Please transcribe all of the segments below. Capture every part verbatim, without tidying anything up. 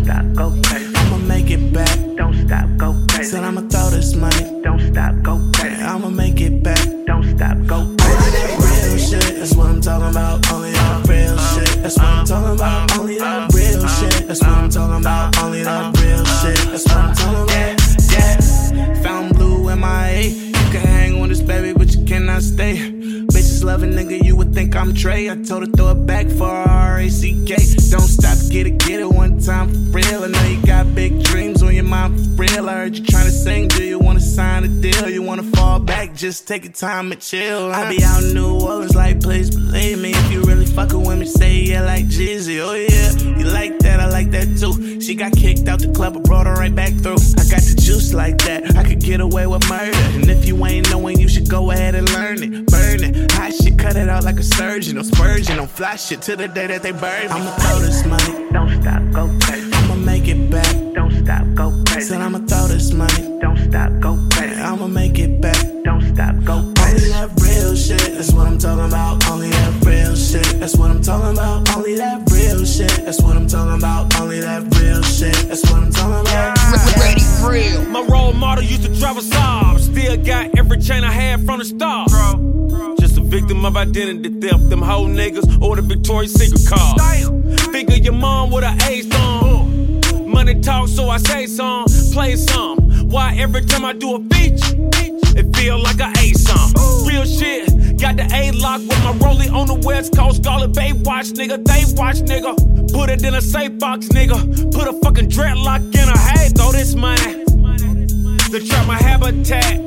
stop, go crazy. I'ma make it back. Don't stop, go crazy. Said I'ma throw this money. Don't stop, go crazy. I'ma make it back. Don't stop, go Only crazy. that real shit, that's what I'm talking about. Only that real shit, that's what I'm talking about. Only that real shit, that's what I'm talking about. Only that real shit, that's what I'm talking about. Yeah, found blue in my A. You can hang with this baby, but you cannot stay. Bitches love a nigga, you would think I'm Trey. I told her throw it back for R A C K. Don't stop, get it, get it one time for real. I know you got big dreams on your mind for real. I heard you tryna sing, do you wanna sign a deal? You wanna fall back, just take your time and chill. I be out in New Orleans like, please believe me. If you really fucking with me, say yeah like Jeezy. Oh yeah, you like that, I like that too. She got kicked out the club, I brought her right back through. I got the juice like that, I could get away with murder. And if you ain't knowing, you should go ahead and learn it. Burn it, hot shit, cut it out like a surgeon. Don't spurge it, don't fly shit till the day that they burn me. I'ma throw this money. Don't stop, go crazy. I'ma make it back. Don't stop, go crazy. Said I'ma throw this money. Don't stop, go crazy. I'ma make it back. Don't stop, go Only crazy. that real shit, that's what I'm talking about. Only that real shit, that's what I'm talking about. Only that real shit, that's what I'm talking about. Only that real shit, that's what I'm talking about. Ready real. My role model used to drive a Saab. Still got every chain I had from the start. Just a victim of identity theft. Them hoe niggas or the Victoria's Secret car. Figure your mom with an A song. Money talk, so I say some, play some. Why every time I do a feature, it feel like a A song. Real shit. Got the A-lock with my rollie on the west coast. Call it Baywatch, nigga. They watch, nigga. Put it in a safe box, nigga. Put a fucking dreadlock in a hay. Throw this money. The trap my habitat.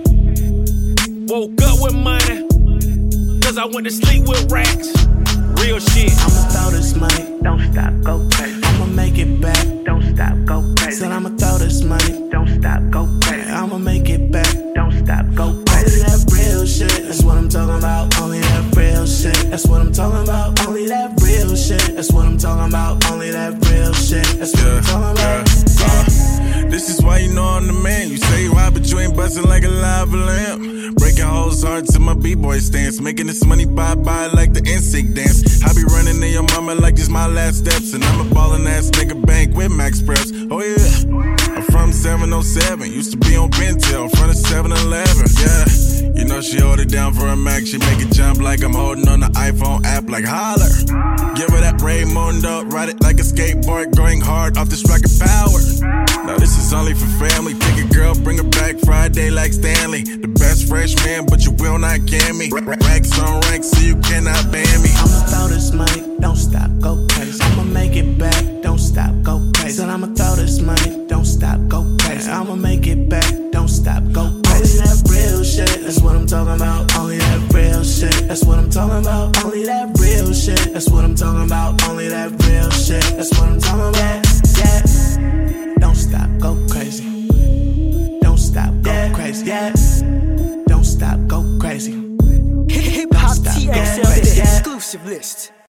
Woke up with money. Cause I went to sleep with racks. Real shit. I'ma throw this money. Don't stop, go crazy. I'ma make it back. Don't stop, go crazy. Said I'ma throw this money. Don't stop, go crazy. I'ma make it back. Don't stop, go Only crazy. that real shit, that's what I'm talking about. Only that real shit, that's what I'm talking about. Only that real shit, that's what I'm talking about. Only that real shit, that's what I'm talking about. Uh, this is why you know I'm the man. You say you hide, but you ain't bustin' like a lava lamp. Breaking hoes hard to my b-boy stance. Making this money bye-bye like the N Sync dance. I be running in your mama like this my last steps. And I'm a ballin' ass nigga bank with Max Preps. Oh yeah. I'm from seven oh seven, used to be on Bentel, in front of seven eleven, yeah. You know she hold it down for a Mac, she make it jump like I'm holding on the iPhone app like holler. Give her that Raymundo, ride it like a skateboard, going hard off this rocket power. Now this is only for family, pick a girl, bring her back Friday like Stanley. The best freshman, but you will not get me. Racks on ranks, so you cannot ban me. I'ma throw this money, don't stop, go crazy. I'ma make it back, don't stop, go crazy. Said I'ma throw this money, don't stop, go crazy. I'ma make it back, don't stop, go crazy. Only that real shit, that's what I'm talking about. Only that real shit, that's what I'm talking about. Only that real shit, that's what I'm talking about. Only that real shit, that's what I'm talking about. Yeah, don't stop, go crazy. Don't stop, go crazy. Yeah, don't stop, go crazy. Hip Hop T X L, the exclusive list.